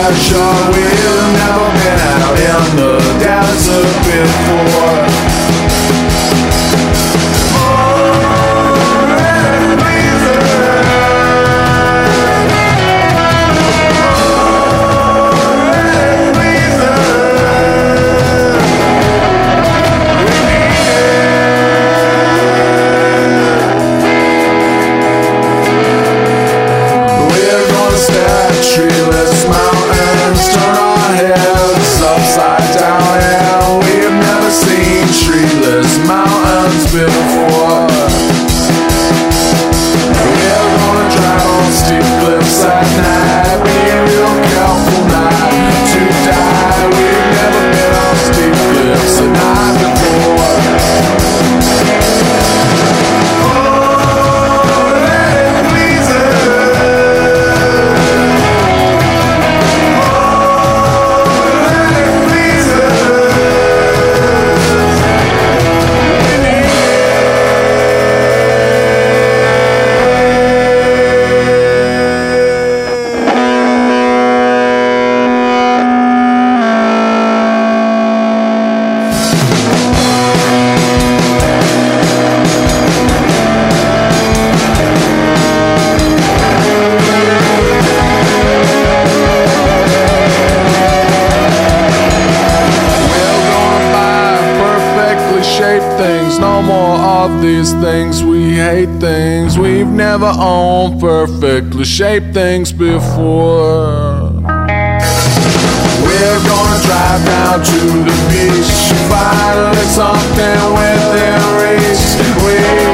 sure we've never been out in the desert before. Treeless mountains turn our heads upside down, and we've never seen treeless mountains before. We're gonna drive on steep cliffs at night, be real careful not to die. We've never been on steep cliffs at night before. Things, no more of these things. We hate things we've never owned, perfectly shaped things before. We're gonna drive down to the beach, finally something within reach. We